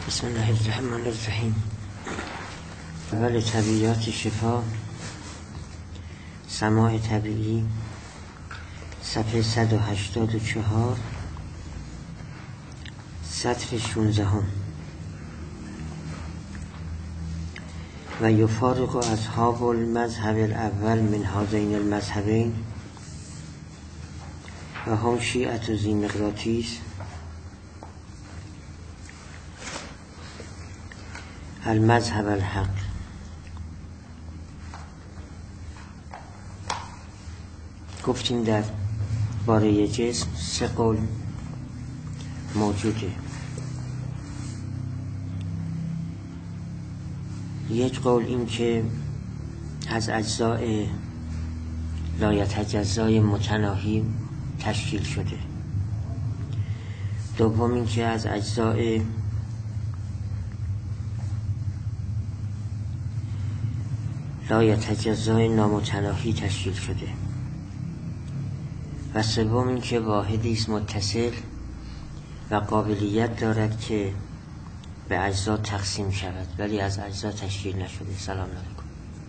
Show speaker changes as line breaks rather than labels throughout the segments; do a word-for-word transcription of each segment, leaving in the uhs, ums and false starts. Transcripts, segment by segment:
بسم الله الرحمن الرحیم. اول طبیعیات شفا، سماع طبیعی، صفحه صد و هشتاد و چهار، سطر شانزدهم. و یفارق اصحاب المذهب الاول من هذین المذهبین و هم شیعة ذی مقراطیس المذهب الحق. گفتیم در باره جسم سه قول موجوده. یک قول این که از اجزاء لایتجزای متناهی تشکیل شده. دوم این که از اجزاء لایتجزای نامتناهی تشکیل شده. و سوم این که واحدی است متصل و قابلیت دارد که به اجزا تقسیم شود ولی از اجزا تشکیل نشده. سلام علیکم.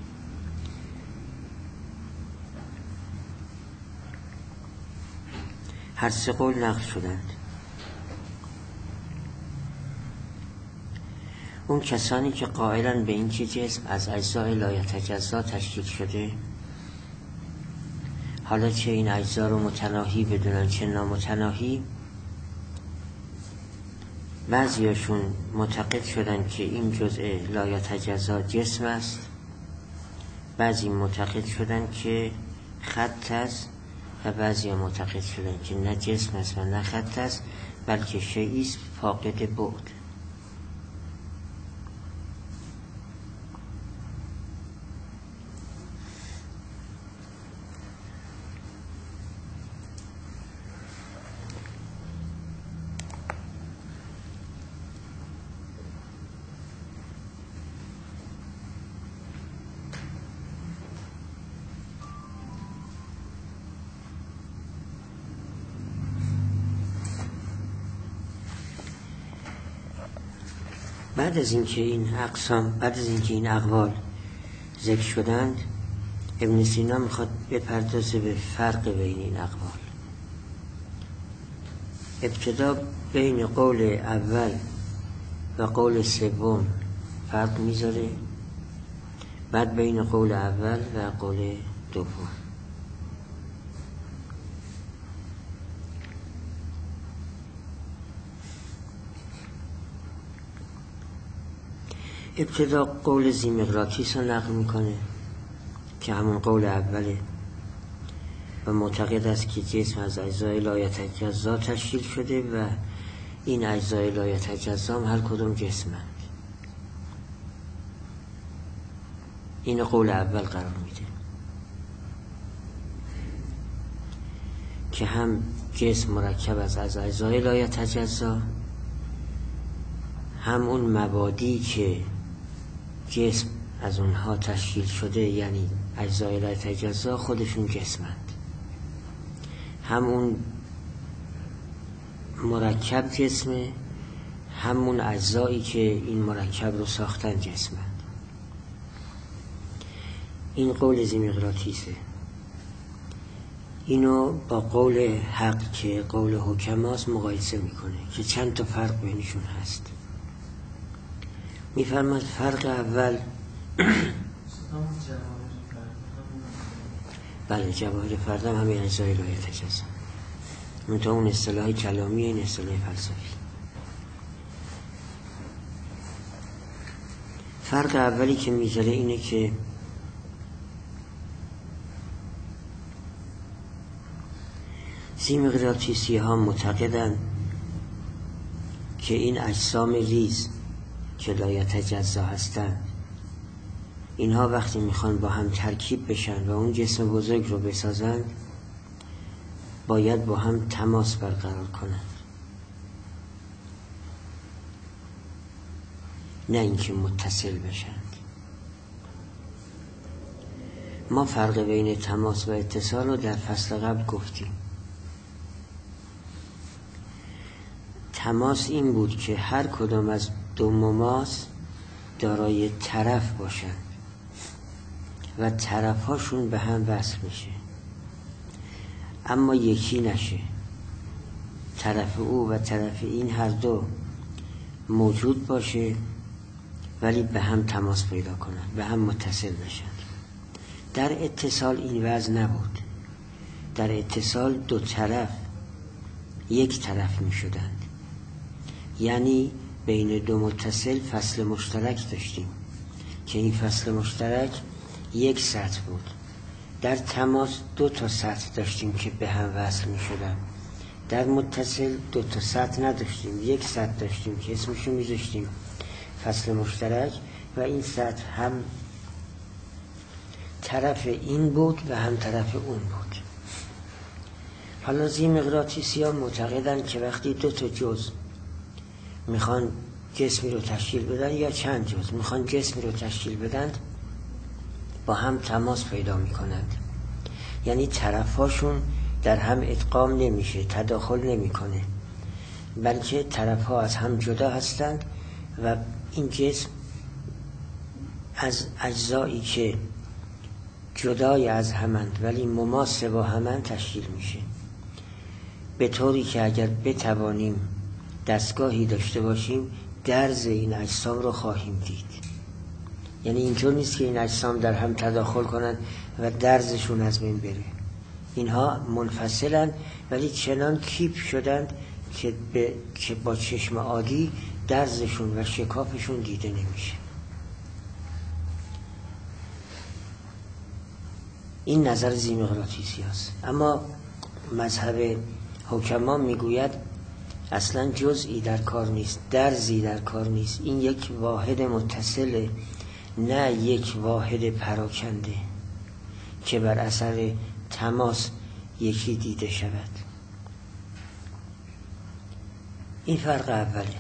هر سه قول نقل شدند. اون کسانی که قائلن به این که جسم از اجزای لایتجزا تشکیل شده، حالا چه این اجزا رو متناهی بدونن چه نامتناهی، بعضیاشون معتقد شدن که این جزء لایتجزا جسم است، بعضی معتقد شدن که خط است و بعضی معتقد شدن که نه جسم است و نه خط است بلکه شیئی است فاقد بعد. بعد از اینکه این اقسام بعد از اینکه این اقوال ذکر شدند، ابن سینا میخواد بپردازه به فرق بین این اقوال. ابتدا بین قول اول و قول سوم فرق میذاره، بعد بین قول اول و قول دوم. ابتدا قول ذی مقراطیس رو نقل میکنه که همون قول اوله و معتقد است که جسم از اجزای لایتجزا تشکیل شده و این اجزای لایتجزا هم هر کدوم جسمند. این قول اول قرار میده که هم جسم مرکب از از اجزای لایتجزا، هم اون مبادی که جسم از اونها تشکیل شده یعنی اجزای لایتجزا خودشون جسمند، هم اون مرکب جسمه، همون اجزایی که این مرکب رو ساختن جسمند. این قول ذی مقراطیسه. اینو با قول حق که قول حکماست مقایسه میکنه که چند تا فرق بینشون هست. میفرماد فرق اول بله جواهر فرد هم همین اجزای لایتجزا، منتها اون اصطلاح کلامی، این اصطلاح فلسفی. فرق اولی که میذاره اینه که ذی مقراطیسی ها معتقدن که این اجسام ریز که لایتجزا هستند، اینها وقتی میخوان با هم ترکیب بشن و اون جسم بزرگ رو بسازن باید با هم تماس برقرار کنند، نه اینکه متصل بشند. ما فرق بین تماس و اتصال رو در فصل قبل گفتیم. تماس این بود که هر کدام از دو مماس دارای طرف باشن و طرفاشون به هم وصل میشه، اما یکی نشه. طرف او و طرف این هر دو موجود باشه ولی به هم تماس پیدا کنن، به هم متصل بشن. در اتصال این وضع نبود. در اتصال دو طرف یک طرف می شدند، یعنی بین دو متصل فصل مشترک داشتیم که این فصل مشترک یک سطح بود. در تماس دو تا سطح داشتیم که به هم وصل می شدن. در متصل دو تا سطح نداشتیم، یک سطح داشتیم که اسمشو می ذاشتیم فصل مشترک و این سطح هم طرف این بود و هم طرف اون بود. حالا ضیمغناطیسی ها معتقدن که وقتی دو تا جزء میخوان جسمی رو تشکیل بدن یا چند جزء میخوان جسمی رو تشکیل بدن، با هم تماس پیدا میکنند، یعنی طرفاشون در هم ادغام نمیشه، تداخل نمیکنه، بلکه طرفها از هم جدا هستند و این جسم از اجزایی که جدای از همند ولی مماس با همند تشکیل میشه، به طوری که اگر بتوانیم دستگاهی داشته باشیم درز این اجسام رو خواهیم دید. یعنی اینطور نیست که این اجسام در هم تداخل کنند و درزشون از بین بره. اینها منفصلن ولی چنان کیپ شدند که, به... که با چشم عادی درزشون و شکافشون دیده نمیشه. این نظر ضیمغناطیسی است. اما مذهب حکما میگوید اصلا جزئی در کار نیست، درزی در کار نیست، این یک واحد متصله، نه یک واحد پراکنده که بر اثر تماس یکی دیده شود. این فرق اوله.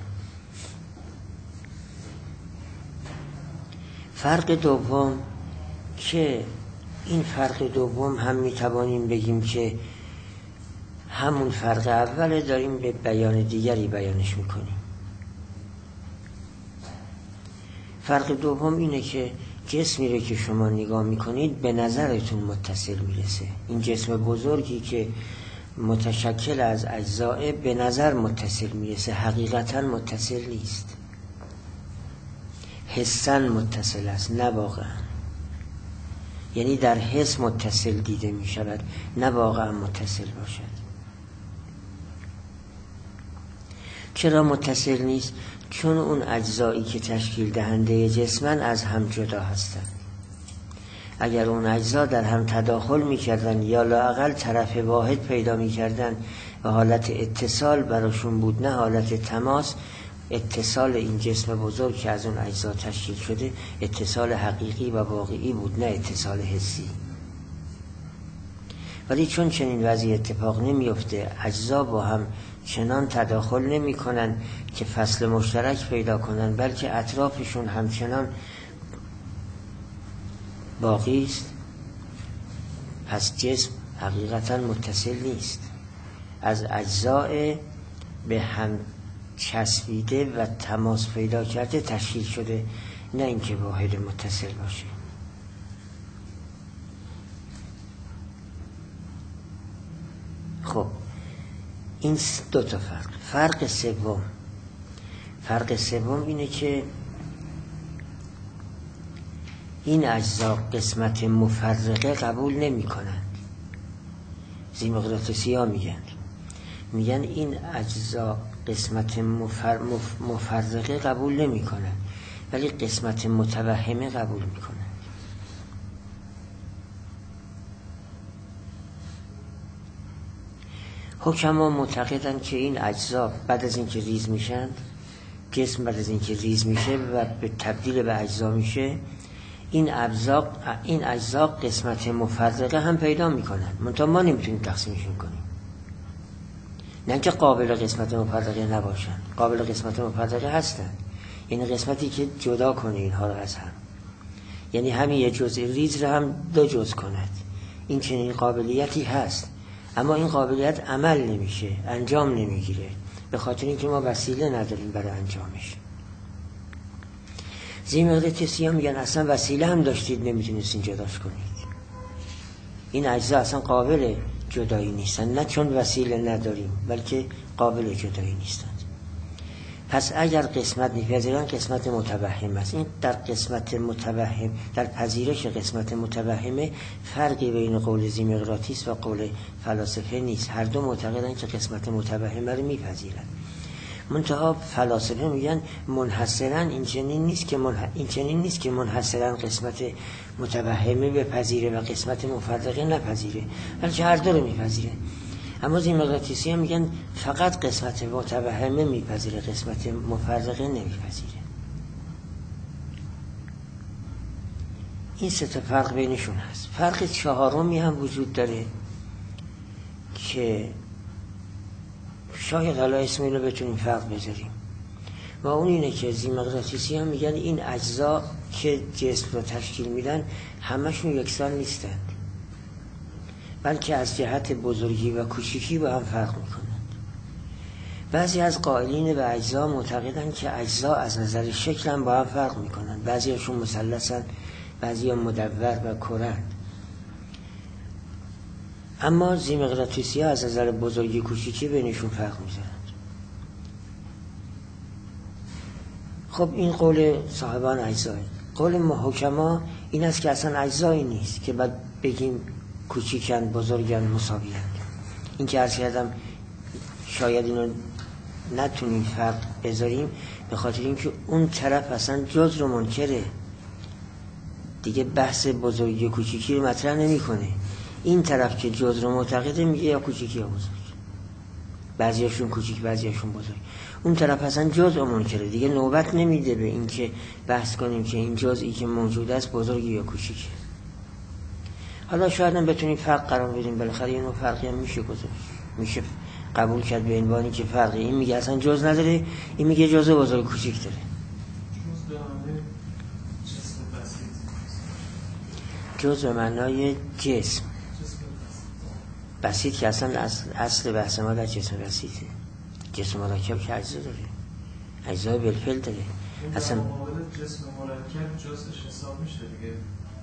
فرق دوم که این فرق دوم هم میتوانیم بگیم که همون فرق اوله، داریم به بیان دیگری بیانش میکنیم. فرق دوم اینه که جسمی رو که شما نگاه میکنید به نظرتون متصل میرسه. این جسم بزرگی که متشکل از اجزاء به نظر متصل میرسه، حقیقتا متصل نیست، حساً متصل است نه واقعا. یعنی در حس متصل دیده میشود نه واقعا متصل باشد. چرا متصل نیست؟ چون اون اجزایی که تشکیل دهنده جسمن از هم جدا هستند. اگر اون اجزا در هم تداخل میکردن یا لااقل طرف واحد پیدا میکردن و حالت اتصال براشون بود نه حالت تماس، اتصال این جسم بزرگ که از اون اجزا تشکیل شده اتصال حقیقی و واقعی بود نه اتصال حسی. ولی چون چنین وضعی اتفاق نمیفته، اجزا با هم چنان تداخل نمی کنن که فصل مشترک پیدا کنن، بلکه اطرافشون همچنان باقی است، پس جسم حقیقتا متصل نیست، از اجزاء به هم چسبیده و تماس پیدا کرده تشکیل شده، نه اینکه واحد متصل باشه. خب این دو تا فرق. فرق سوم فرق سوم اینه که این اجزا قسمت مفرقه قبول نمی کنند. ضیمغناطیسی ها میگن میگن این اجزا قسمت مفر مف مفرقه قبول نمی کنند ولی قسمت متوهمه قبول می کنند. حکما معتقدند که این اجزا بعد از اینکه ریز میشن، جسم بعد از اینکه ریز میشه و به تبدیل به اجزا میشه، این اجزا این اجزا قسمت مفرقه هم پیدا میکنن، منتها ما نمیتونیم تقسیمشون کنیم. نه که قابل قسمت مفرقه نباشن، قابل قسمت مفرقه هستن، یعنی قسمتی که جدا کنه اینها رو از هم، یعنی همین یه جزء ریز رو هم دو جزء کند. این چنین قابلیتی هست، اما این قابلیت عمل نمیشه، انجام نمیگیره، به خاطر اینکه ما وسیله نداریم برای انجامش. زیمغناطیسی ها میگن اصلا وسیله هم داشتید نمیتونستین جداش کنید. این اجزا اصلا قابل جدایی نیستن، نه چون وسیله نداریم بلکه قابل جدایی نیستند. پس اگر قسمت میپذیرن قسمت متوهم است. این در قسمت متوهم، در پذیرش قسمت متوهمه فرقی بین قول زیمغناطیس و قول فلاسفه نیست. هر دو معتقدن که قسمت متوهمه رو میپذیرن. منتها فلاسفه میگن منحصرا این چنین نیست که منح... این چنین نیست که منحصرا قسمت متوهمه بپذیره و قسمت مفرقه نپذیره، بلکه هر دو رو میپذیره. اما زیمغناطیسی ها میگن فقط قسمت متوهمه میپذیره، قسمت مفرقه نمیپذیره. این سه تا فرق بینشون هست. فرق چهارمی هم وجود داره که شاید حالا اسم اینو بتونیم فرق بذاریم و اون اینه که زیمغناطیسی ها میگن این اجزا که جسم رو تشکیل میدن همشون یکسان نیستند، بلکه از جهت بزرگی و کوچیکی با هم فرق میکنند. بعضی از قائلین به اجزا معتقدند که اجزا از نظر شکل هم با هم فرق میکنند. بعضی هاشون مثلثن، بعضی ها مدور و کرند. اما زیمغناطیسی ها از نظر بزرگی کوچیکی بینشون فرق میذارند. خب این قول صاحبان اجزاه. قول محکما این است که اصلا اجزایی نیست که بعد بگیم کوچیکن بزرگن مساویان. این که عرض کردم شاید اینو نتونیم فرق بذاریم به خاطر اینکه اون طرف اصلا جز رو منکره، دیگه بحث بزرگی و کوچیکی رو مطرح نمیکنه. این طرف که جز رو معتقده میگه یا کوچیکی یا بزرگ، بعضیاشون کوچیک بعضیاشون بزرگ. اون طرف اصلا جز رو منکره، دیگه نوبت نمیده به این که بحث کنیم که این جزئی که موجود است بزرگی یا کوچیکه. حالا شاید هم بتونیم فرق قرار بدیم، بالاخره اینو فرقی هم میشه گذاشت، میشه قبول کرد به عنوانی که فرقی. این میگه اصلا جز نداره، این میگه جز بزرگ کوچیک داره. جز به معنای جسم بسیط که اصلا اصل بحث ما در جسم بسیطه. جسم مرکب که اجزا داره، اجزای بالفعل داره. اصلا
جسم مرکب جزش حساب میشه دیگه.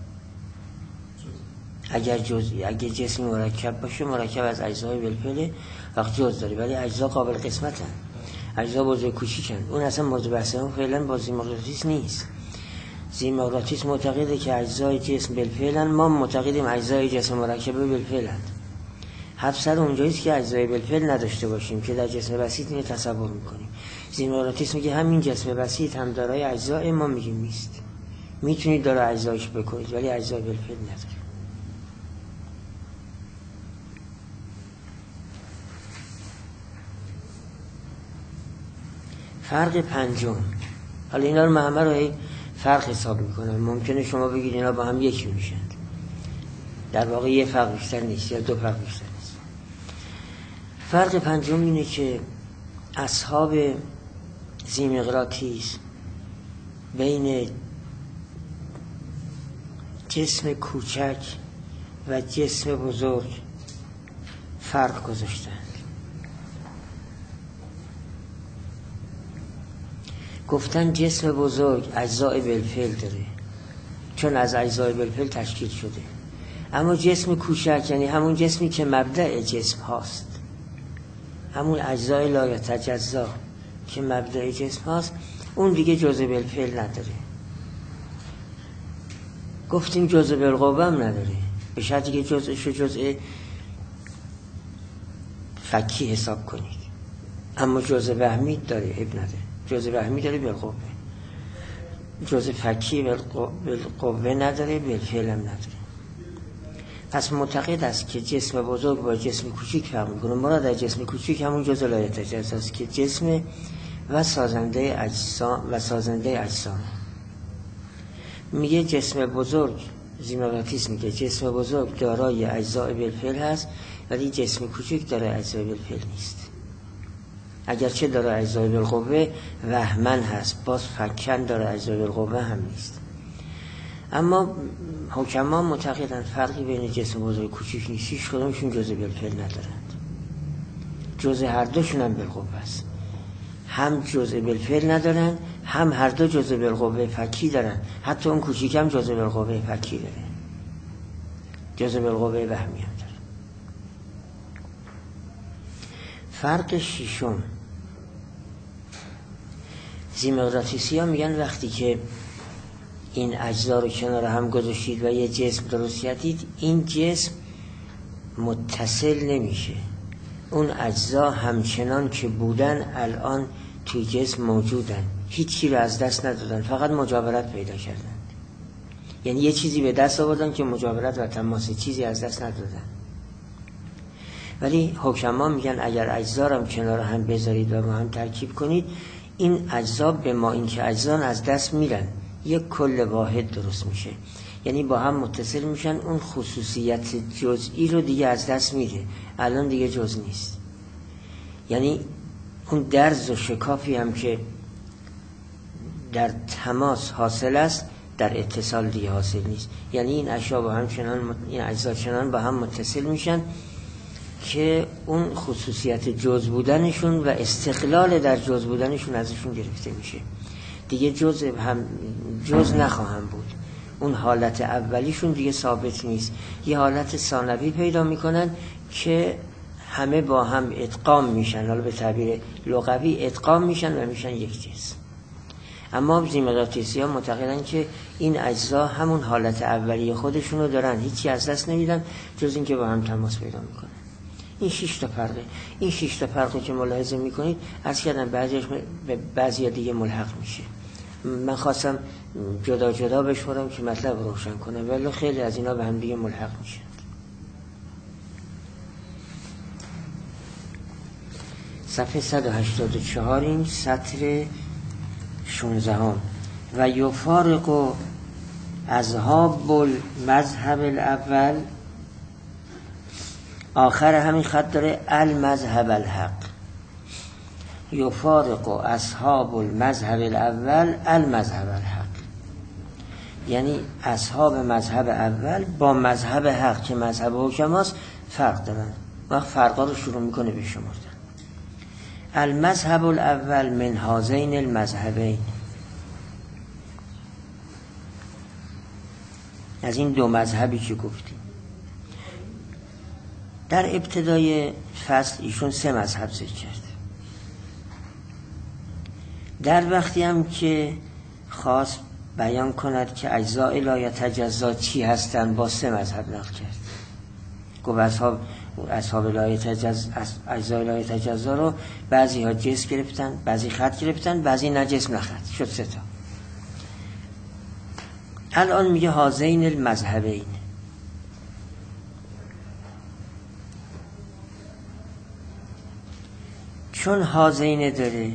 اگر جز اگه جسم مرکب باشه مرکب از اجزای بالفعل وقت جز داره، ولی اجزا قابل قسمتن، اجزا بزرگ کوچیکن. اون اصلا موضوع بحث ما فعلا با زیمغناطیس نیست. زیمغناطیس معتقده که اجزای جسم بالفعلن، ما معتقدیم اجزای جسم مرکب بالفعلند. هفتصد اونجاییست که اجزای بالفعل نداشته باشیم که در جسم بسیط اینو تصور میکنیم. زیمغناطیس میگه همین جسم بسیط هم دارای اجزا، ما میگیم نیست. میتونید داره اجزایش بکنید ولی اجزای بالفعل نداره. فرق پنجم، حالا اینا رو همه رو فرق حساب میکنم. ممکنه شما بگید اینا با هم یکی میشن، در واقع یه فرق بیشتر نیست یا دو فرق بیشتر نیست. فرق پنجم اینه که اصحاب زیمغناطیس بین جسم کوچک و جسم بزرگ فرق گذاشتن. گفتن جسم بزرگ اجزای بالفعل داره چون از اجزای بالفعل تشکیل شده، اما جسم کوچک یعنی همون جسمی که مبدأ جسم هاست، همون اجزای لا یتجزا که مبدأ جسم هاست، اون دیگه جزء بالفعل نداره. گفتیم جزء بالقوه هم نداره، به شرطی که جزءشو جزء فکی حساب کنید. اما جزء وهمی داره، اب نداره. جزء وهمی داره بالقوه، جزء فکی بالقوه نداره، بالفعل هم نداره. پس معتقد است که جسم بزرگ با جسم کوچیک فرق میکنه. مراد از جسم کوچیک همون جزء لا یتجزا است که جسم و سازنده اجسام و سازنده اجسام. میگه جسم بزرگ، زیمغناطیس میگه جسم بزرگ دارای اجزای بالفعل هست ولی جسم کوچیک دارای اجزای بالفعل نیست. اگرچه داره اجزای بالقوه وهمن هست، باز فکن داره اجزای بالقوه هم نیست. اما حکما معتقدند فرقی بین جسم بزرگ و کوچیک نیست، هیچ کدومشون جزء بالفعل ندارند، جزء هر دوشون هم بالقوه است. هم جزء بالفعل ندارن، هم هر دو جزء بالقوه فکی دارن. حتی اون کوچیکم جزء بالقوه فکی داره، جزء بالقوه وهمی هم داره. فرق ششم، ضیمغناطیسی ها میگن وقتی که این اجزا رو کنار هم گذاشتید و یه جسم درست کردید، این جسم متصل نمیشه. اون اجزا همچنان که بودن الان توی جسم موجودن، هیچی رو از دست ندادن، فقط مجاورت پیدا کردن. یعنی یه چیزی به دست آوردن که مجاورت و تماس، چیزی از دست ندادن. ولی حکما میگن اگر اجزا رو کنار هم بذارید و با هم ترکیب کنید، این اجزا به ما این که اجزا از دست میرن، یک کل واحد درست میشه. یعنی با هم متصل میشن، اون خصوصیت جزئی رو دیگه از دست میره، الان دیگه جز نیست. یعنی اون درز و شکافی هم که در تماس حاصل است، در اتصال دیگه حاصل نیست. یعنی این اشیا با هم چنان، این اجزا چنان با هم متصل میشن که اون خصوصیت جز بودنشون و استقلال در جز بودنشون ازشون گرفته میشه. دیگه جز هم جز نخواهم بود. اون حالت اولیشون دیگه ثابت نیست، یه حالت ثانوی پیدا میکنن که همه با هم ادغام میشن، حالا به تعبیر لغوی ادغام میشن و میشن یک جسم. اما ضیمغناطیسی ها معتقدن که این اجزا همون حالت اولیه خودشون رو دارن، هیچی از دست نمیدن جز این که با هم تماس پیدا میکنن. این شش تا فرقه. این شش تا فرقی که ملاحظه میکنید عرض کردم بعضیش به بعضی دیگه ملحق میشه. من خواستم جدا جدا بشورم که مطلب روشن کنم، ولی خیلی از اینا به هم دیگه ملحق میشه. صفحه صد و هشتاد و چهار، این سطر شانزده هم. و یفارق اصحاب المذهب الاول، آخر همین خط داره المذهب الحق. یفارق اصحاب المذهب الاول المذهب الحق، یعنی اصحاب مذهب اول با مذهب حق که مذهب حکماست فرق دارن. وقت فرقا رو شروع میکنه به شمردن. المذهب الاول من هذین المذهبین، از این دو مذهبی که گفتیم. در ابتدای فصل ایشون سه مذهب ذکر کرد. در وقتی هم که خواست بیان کند که اجزاء لا یتجزا چی هستند، با سه مذهب نقل کرد. گفت اصحاب اصحاب لا یتجزا، اجزاء لا یتجزا رو بعضی ها جسم گرفتن، بعضی خط گرفتن، بعضی نجسم نخط، شد سه تا. الان میگه هذین المذهبین. چون هذین داره،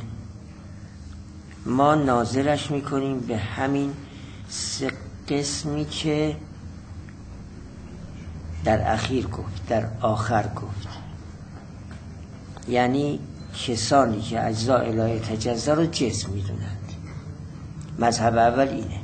ما ناظرش میکنیم به همین سه قسمی که در اخیر گفت، در آخر گفت. یعنی کسانی که اجزاء لا یتجزا رو جسم میدونند. مذهب اول اینه.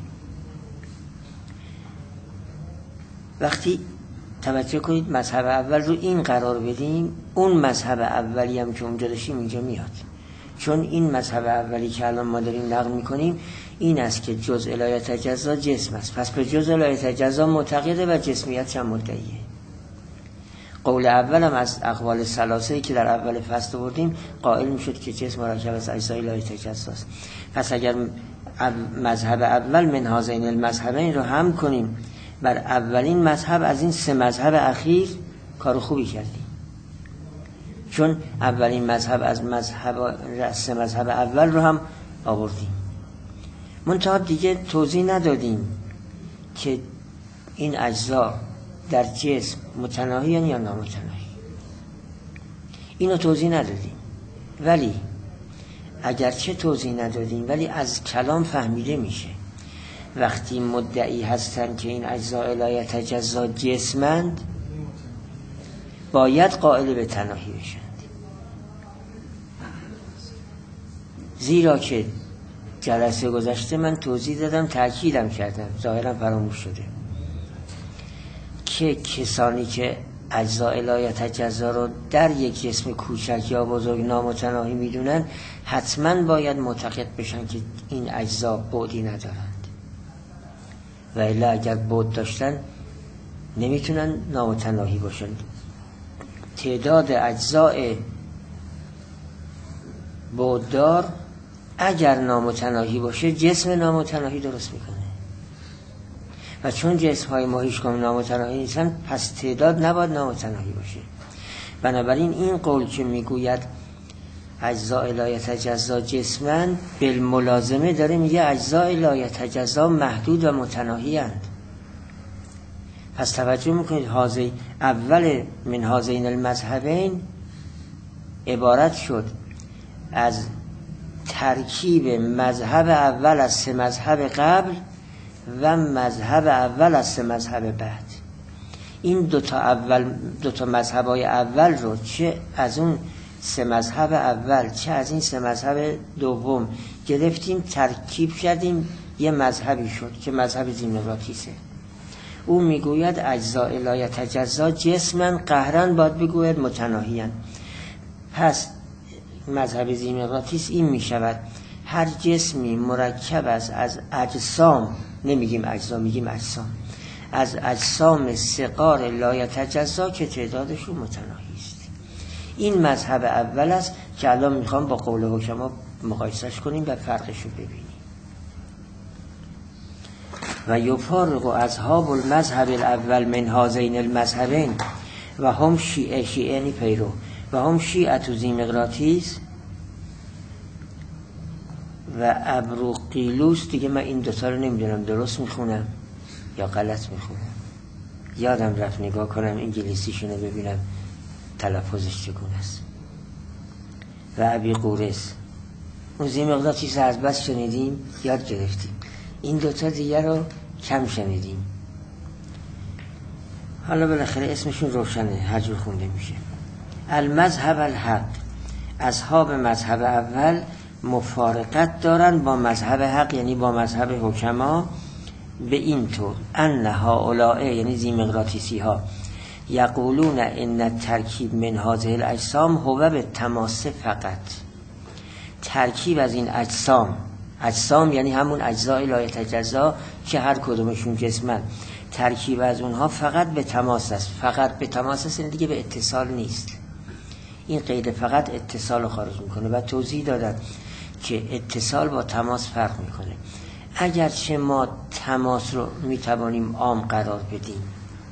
وقتی توجه کنید مذهب اول رو این قرار بدیم، اون مذهب اولی هم که اونجا داشتیم اینجا میاد. چون این مذهب اولی که الان ما داریم نقل میکنیم این است که جزء لا یتجزا جسم است، پس به جزء لا یتجزا معتقده و جسمیت هم مدعیه. قول اول هم از اقوال ثلاثه‌ای که در اول فصل بردیم قائل میشد که جسم مرکب از اجزای لا یتجزا است. پس اگر مذهب اول من هذین المذهبین رو هم کنیم بر اولین مذهب از این سه مذهب اخیر، کار خوبی کردیم. چون اولین مذهب از مذهب سه مذهب اول رو هم آوردیم. منتها دیگه توضیح ندادیم که این اجزا در جسم متناهی یا نامتناهی، اینو توضیح ندادیم. ولی اگرچه توضیح ندادیم ولی از کلام فهمیده میشه وقتی مدعی هستن که این اجزاء لا یتجزا جسمند، باید قائل به تناهی بشند. زیرا که جلسه گذشته من توضیح دادم، تأکیدم کردم، ظاهرا فراموش شده، که کسانی که اجزاء لا یتجزا رو در یک جسم کوچک یا بزرگ نامتناهی میدونن، حتما باید معتقد بشن که این اجزا بعدی ندارند، و الا اگر بعد داشتن نمیتونن نامتناهی باشن. تعداد اجزای بعددار اگر نامتناهی باشه جسم نامتناهی درست میکنه، و چون جسم های ما هیچ کدوم نامتناهی نیستن پس تعداد نباید نامتناهی باشه. بنابراین این قول که میگوید اجزاء لا یتجزا جسما، بالملازمه داره میگه اجزاء لا یتجزا محدود و متناهی اند. پس توجه میکنید حاضی اول من هذین المذهبین عبارت شد از ترکیب مذهب اول از سه مذهب قبل و مذهب اول از سه مذهب بعد. این دوتا اول دوتا مذهبای اول رو چه از اون سه مذهب اول چه از این سه مذهب دوم گرفتیم، ترکیب کردیم، یه مذهبی شد که مذهب زیمقراطیسه. او میگوید اجزاء لا یتجزا جسما قهرن، باید بگوید متناهیان. پس مذهب زیمقراطیس این میشود هر جسمی مرکب است از اجسام، نمیگیم اجزا میگیم اجسام، از اجسام صغار لا یتجزا که تعدادشون متناهی است. این مذهب اول است که الان میخوام با قول حکما مقایسش کنیم و فرقش رو ببینیم. و یفارق اصحاب المذهب الاول من هذین المذهبین و هم شیعه، شیعه نی پیرو، و هم شیعه زیمقراطیس و ابروقیلوس. دیگه من این دوتا رو نمیدونم درست میخونم یا غلط میخونم، یادم رفت نگاه کنم انگلیسیشونو ببینم تلفظش چگونه است. و ابی قورس. اون زیمقراطیس از بس شنیدیم یاد گرفتیم، این دوتا دیگر رو کم شنیدیم. حالا بالاخره اسمشون روشنه، هر جور خونده میشه. المذهب الحق، اصحاب مذهب اول مفارقت دارن با مذهب حق، یعنی با مذهب حکما، به این طور ان هؤلاء یعنی زیمقراطیسی ها یقولون ان الترکیب من هذه الاجسام هو به تماس فقط. ترکیب از این اجسام، اجسام یعنی همون اجزای لا یتجزا که هر کدومشون جسمن، ترکیب از اونها فقط به تماس است. فقط به تماس است، دیگه به اتصال نیست. این قید فقط اتصال رو خارج میکنه و توضیح دادن که اتصال با تماس فرق میکنه. اگرچه ما تماس رو میتوانیم عام قرار بدیم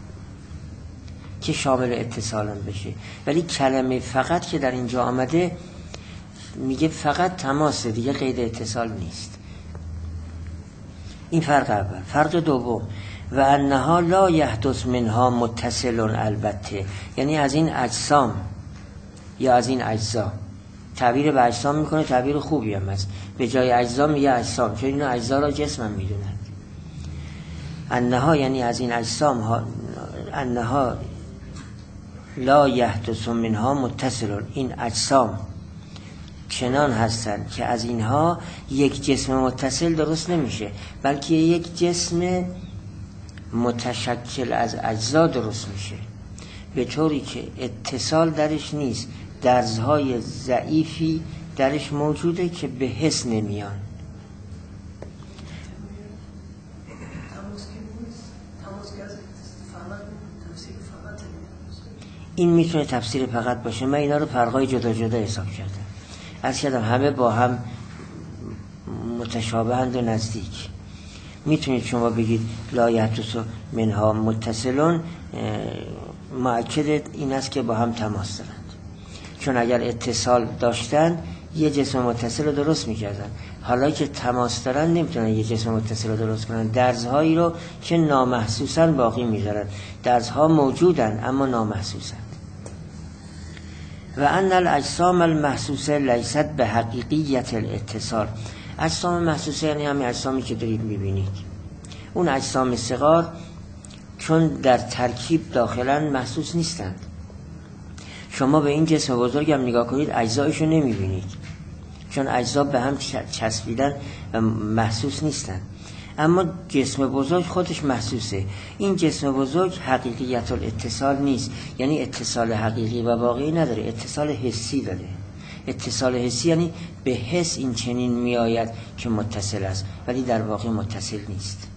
که شامل اتصال هم بشه، ولی کلمه فقط که در اینجا آمده میگه فقط تماسه، دیگه قید اتصال نیست. این فرق اول. فرق دوم و انها لا یحدث منها متصل البته، یعنی از این اجسام یا از این اجزا، تعبیر به اجسام میکنه، تعبیر خوبی هم هست، به جای اجزا میگه اجسام، چون اینا اجزا را جسم هم میدونند. انها یعنی از این اجسام ها، انها لا یحدث منها متصل، این اجسام چنان هستند که از اینها یک جسم متصل درست نمیشه، بلکه یک جسم متشکل از اجزا درست میشه، به طوری که اتصال درش نیست، درزهای ضعیفی درش موجوده که به حس نمیان. این میتونه تفسیر فقط باشه. من اینا رو فرقای جدا جدا حساب کردم، از کردم همه با هم متشابهند و نزدیک. میتونید شما بگید لا یحدث منها متصلون، مؤکد این است که با هم تماس دارند، چون اگر اتصال داشتن یه جسم متصل رو درست میکردن، حالا که تماس دارن نمیتونن یه جسم متصل رو درست کنن، درزهایی رو که نامحسوسن باقی میذارن. درزها موجودن اما نامحسوسن. و ان الاجسام المحسوسه لیست به حقیقیت الاتصال. اجسام محسوسه یعنی همین اجسامی که دارید میبینید. اون اجسام صغار چون در ترکیب داخلن محسوس نیستند. شما به این جسم بزرگ هم نگاه کنید اجزایشو نمیبینید، چون اجزا به هم چسبیدن و محسوس نیستن. اما جسم بزرگ خودش محسوسه. این جسم بزرگ حقیقیت الاتصال نیست، یعنی اتصال حقیقی و واقعی نداره، اتصال حسی داره. اتصال حسی یعنی به حس این چنین می آید که متصل است، ولی در واقع متصل نیست.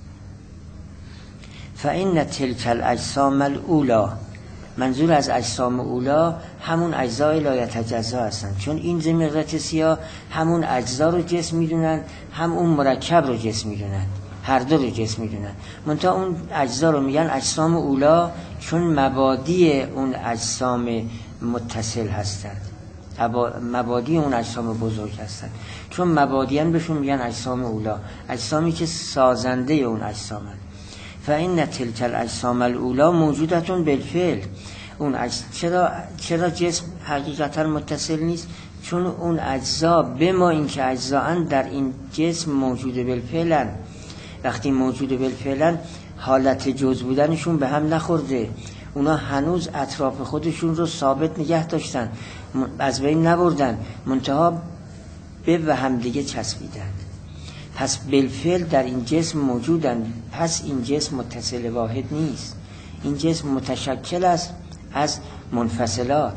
فإن تلك الاجسام الاولی، منظور از اجسام اولا همون اجزای لایتجزا هستن، چون این ذی ها همون اجزا رو جسم میدونن، هم اون مرکب رو جسم میدونن، هر دو رو جسم میدونن. منتها اون اجزا رو میگن اجسام اولا چون مبادی اون اجسام متصل هستند، مبادی اون اجسام بزرگ هستند، چون مبادیان بهشون میگن اجسام اولا، اجسامی که سازنده اون اجسامن. فإن تلك الاجسام الاولی موجودتون بالفعل. اون اجز... چرا چرا جسم حقیقتا متصل نیست؟ چون اون اجزا به ما اینکه اجزاان در این جسم موجود بالفعلن. وقتی موجود بالفعلن حالت جز بودنشون به هم نخورده، اونا هنوز اطراف خودشون رو ثابت نگه داشتن، از بین نبردن، منتها به و هم دیگه چسبیدن. پس بالفعل در این جسم موجودن. پس این جسم متصل واحد نیست، این جسم متشکل است از منفصلات.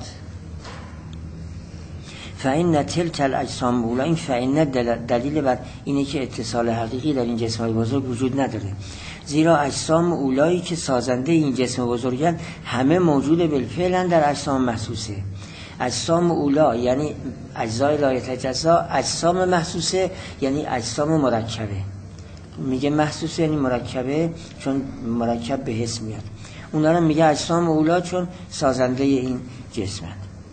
فإن تلك الاجسام الاولی، این فإن دلیل بر اینه که اتصال حقیقی در این جسم‌های بزرگ وجود نداره، زیرا اجسام اولایی که سازنده این جسم بزرگن همه موجود بالفعل در اجسام محسوسه. اجسام اولا یعنی اجزای لایتجزا، اجسام محسوسه یعنی اجسام مرکبه. میگه محسوسه یعنی مرکبه چون مرکب به حس میاد. اونا رو میگه اجسام اولا چون سازنده این جسمن.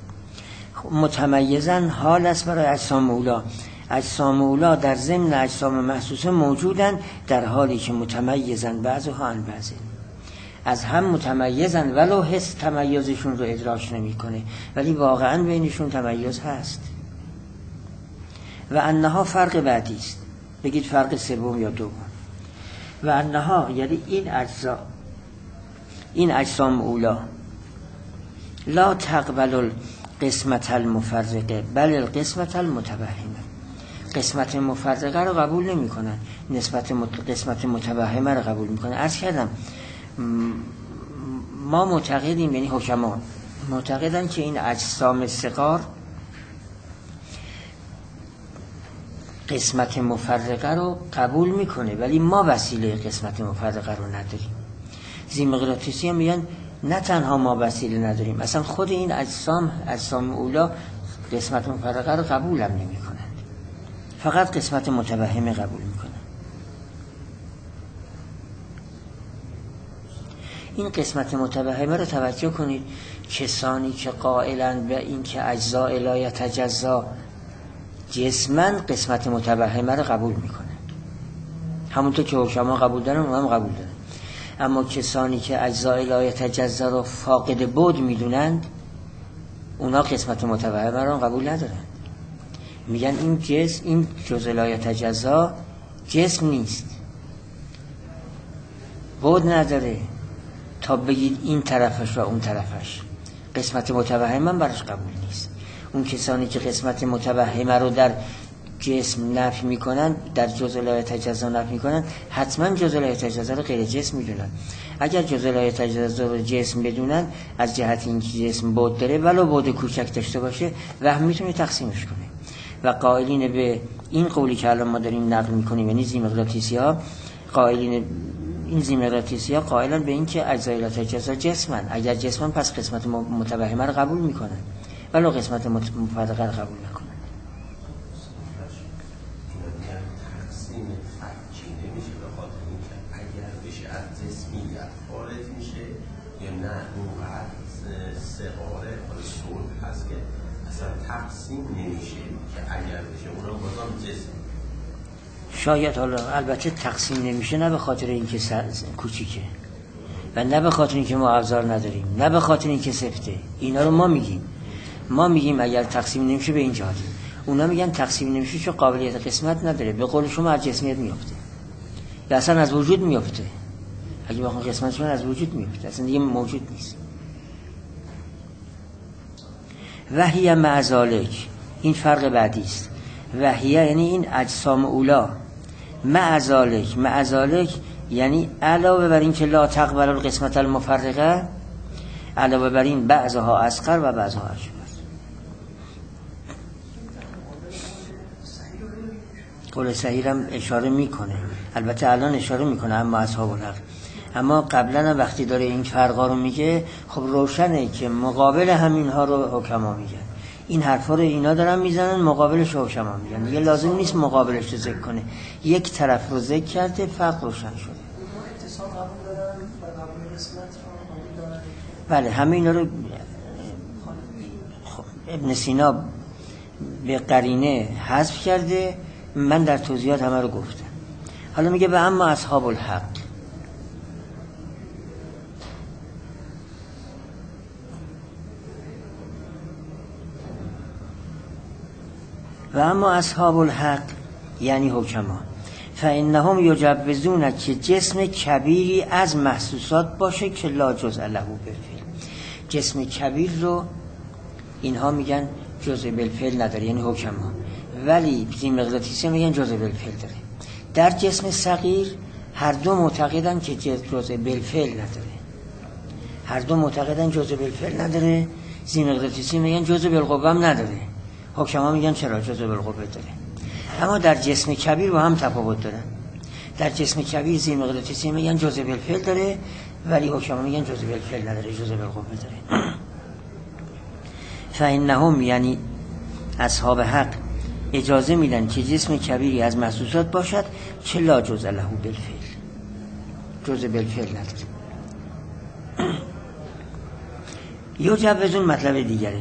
متمیزن حال است برای اجسام اولا. اجسام اولا در ضمن اجسام محسوسه موجودن در حالی که متمیزن بعضها عن بعض، از هم متمیزن ولو حس تمیزشون رو ادراک نمیکنه، ولی واقعا بینشون تمیز هست. و انها فرق بعدی است، بگید فرق سوم یا دوم. و انها یعنی این اجزا، این اجسام اولا لا تقبل القسمت المفرقه بل القسمت المتوهمه. قسمت مفرقه رو قبول نمی کنن، نسبت مت... قسمت متوهمه رو قبول می کنن. عرض کردم ما معتقدیم، یعنی حکما معتقدن که این اجسام صغار قسمت مفرقه رو قبول میکنه، ولی ما وسیله قسمت مفرقه رو نداریم. ذی مقناطیسی هم میگن نه تنها ما وسیله نداریم، اصلا خود این اجسام اجسام اولا قسمت مفرقه رو قبول هم نمی کنند، فقط قسمت متوهمه قبول میکنن. این قسمت متوهمه رو توجه کنید، کسانی که قائلند به این که اجزا لایتجزا جسمن قسمت متوهمه رو قبول میکنن، همونطور که حکما قبول دارن اونها هم قبول دارن. اما کسانی که اجزا لایتجزا رو فاقد بعد میدونند اونا قسمت متوهمه رو قبول ندارن. میگن این جسم، این جزء لایتجزا جسم نیست، بعد نداره تا بگید این طرفش و اون طرفش، قسمت متوهمه براش قبول نیست. اون کسانی که قسمت متوهمه رو در جسم نفی میکنن، در جزء لایتجزا نفی میکنن، حتما جزء لایتجزا رو غیر جسم میدونن. اگر جزء لایتجزا رو جسم بدونن، از جهت اینکه جسم بعد داره ولو بعد کوچک داشته باشه وهم میتونه تقسیمش کنه. و قائلین به این قولی که الان ما داریم نقل میکنیم، یعنی ذی مقناطیسی ها، قائلین این ذی مقناطیسی ها قائلن به این که اجزای لایتجزا جسمن. اگر جسمن پس قسمت متوهمه رو قبول میکنن ولو قسمت مفرقه رو قبول نکنن.
تقسیم نمیشه که اگر بشه اونا بازم جسم.
شاید حالا البته تقسیم نمیشه نه به خاطر اینکه کوچیکه و نه به خاطر اینکه ما ابزار نداریم، نه به خاطر اینکه سفته. اینا رو ما میگیم ما میگیم اگر تقسیم نمیشه به این جهت. اونا میگن تقسیم نمیشه چون قابلیت قسمت نداره، به قول شما از جسمیت میفته یا اصلا از وجود میفته. اگه بخوام قسمتشون از وجود میفته، اصلا دیگه موجود نیست. وحیه مع ذالک، این فرق بعدی است. وحیه یعنی این اجسام اولا، مع ذالک، مع ذالک یعنی علاوه بر این که لا تقبل القسمت المفرقه، علاوه بر این بعضها اصغر و بعضها اکبر. قول صحیح هم اشاره میکنه، البته الان اشاره میکنه اما اصحاب الحق، اما قبلا وقتی داره این فرقا رو میگه خب روشنه که مقابل همین ها رو حکما میگن. این حرفا رو اینا دارن میزنن، مقابلش رو حکما میگن. دیگه لازم نیست مقابلش رو ذکر کنه، یک طرف رو ذکر کرده، فرق روشن شده. بله همه اینا رو خب ابن سینا به قرینه حذف کرده، من در توضیحات همه رو گفتم. حالا میگه به اما اصحاب الحق، و اما اصحاب الحق یعنی حکما، فانهم یجوزون که جسم کبیری از محسوسات باشه که لا جزء له بالفعل. جسم کبیر رو اینها میگن جزء بالفعل نداره، یعنی حکما، ولی زین مقداطیسی میگن جزء بالفعل داره. در جسم صغیر هر دو معتقدن که جزء بالفعل نداره، هر دو معتقدن جزء بالفعل نداره. زین مقداطیسی میگن جزء بالقوه هم نداره، حکما میگن چرا جزء بالقوه داره. اما در جسم کبیر با هم تفاوت دارن. در جسم کبیر زین مقداطیسی میگن جزء بالفعل داره، ولی حکما میگن جزء بالفعل نداره، جزء بالقوه داره. فانهم یعنی اصحاب حق اجازه میدن که جسم کبیری از محسوسات باشد که لا جزء له بالفعل، جزء بالفعل نداره. یجوزون مطلب دیگره.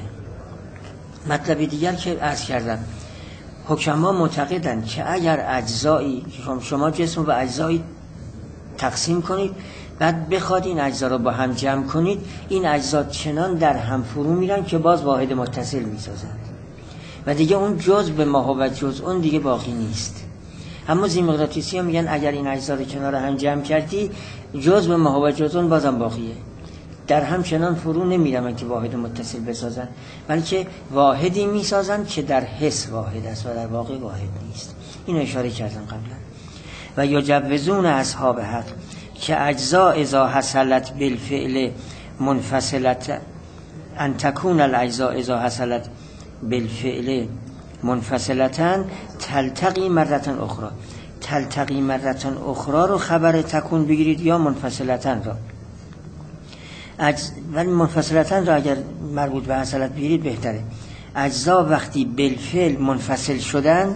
مطلب دیگر که عرض کردم، حکما معتقدن که اگر اجزایی شما جسم رو به اجزایی تقسیم کنید، بعد بخواد این اجزا رو با هم جمع کنید، این اجزا چنان در هم فرو میرن که باز واحد متصل میسازند و دیگه اون جزء به ما و جزء اون دیگه باقی نیست. اما زین مقداطیسی ها میگن اگر این اجزا رو کنار هم جمع کردی، جزء به ما و جزء اون بازم باقیه، در هم چنان فرو نمیرن که واحد متصل بسازن، بلکه واحدی میسازن که در حس واحد است و در واقع واحد نیست. این اشاره کردم قبلا. و یجوزون اصحاب حق که اجزا اذا حصلت بالفعل منفصلت ان تكون الاجزاء اذا حصلت بالفعل منفصلتن تلتقی مرتن اخرى. تلتقی مرتن اخرى رو خبر تکون بگیرید یا منفصلتن را. اجز... ولی منفصلتن را اگر مربوط به حصلت بگیرید بهتره. اجزا وقتی بالفعل منفصل شدن،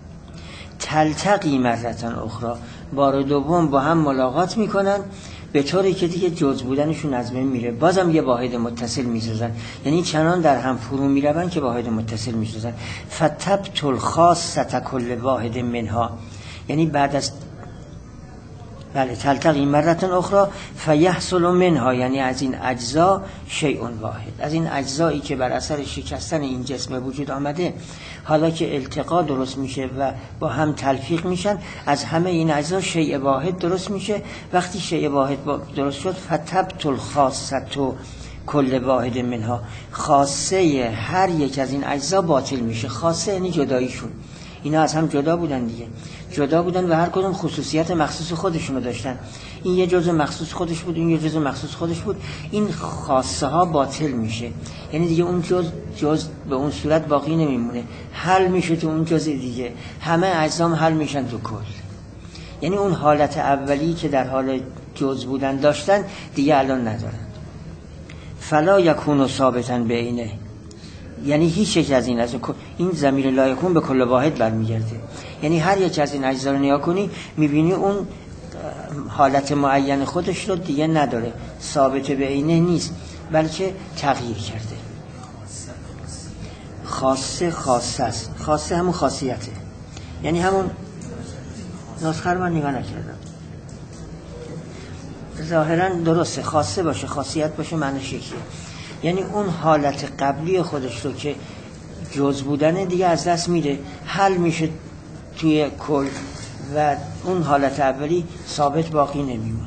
تلتقی مرتن اخرى، بار دوم با هم ملاقات میکنن، به طوری که دیگه جز بودنشون از بین میره، بازم یه واحد متصل میسازن، یعنی چنان در هم فرو میرون که واحد متصل میسازن. فتبت الخاصة کل واحد منها، یعنی بعد از بله تلتقی مرتن اخرى فیحصل منها، یعنی از این اجزا شیء واحد، از این اجزایی که بر اثر شکستن این جسم وجود آمده حالا که التقا درست میشه و با هم تلفیق میشن، از همه این اجزا شیء واحد درست میشه. وقتی شیء واحد درست شد، فتبت الخاصة کل واحد منها، خاصه هر یک از این اجزا باطل میشه. خاصه یعنی جداییشون، اینا از هم جدا بودن دیگه، جدا بودن و هر کدوم خصوصیت مخصوص خودشونو داشتن. این یه جزء مخصوص خودش بود، این یه جزء مخصوص خودش بود. این خاصه ها باطل میشه، یعنی دیگه اون جزء جزء به اون صورت باقی نمیمونه، حل میشه تو اون جزء دیگه، همه اجزام حل میشن تو کل. یعنی اون حالت اولی که در حال جزء بودن داشتن دیگه الان ندارن. فلا یکون ثابتا بینه، یعنی هیچ یک از این از این ضمیر لا یکون به کل واحد برمیگرده، یعنی هر یک از این اجزا رو نیا کنی میبینی اون حالت معین خودش رو دیگه نداره، ثابت به عینه نیست بلکه تغییر کرده. خاصه خاصه است، خاصه همون خاصیته، یعنی همون نسخه رو من نگاه نکردم، ظاهرا درسته، خاصه باشه خاصیت باشه معنیش یکیه، یعنی اون حالت قبلی خودش رو که جز بودن دیگه از دست میره، حل میشه توی کل و اون حالت اولی ثابت باقی نمیمونه.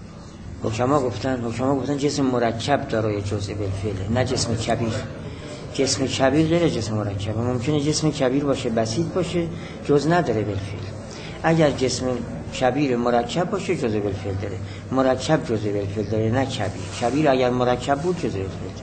حکما گفتن حکما گفتن جسم مرکب دارای جزء بالفعل، نه جسم کبیر. جسم کبیر غیر جسم مرکب، ممکنه جسم کبیر باشه بسیط باشه جز نداره بالفعل. اگر جسم کبیر مرکب باشه جزء بالفعل داره، مرکب جزء بالفعل داره نه کبیر. کبیر اگر مرکب بود جزء بالفعل داره.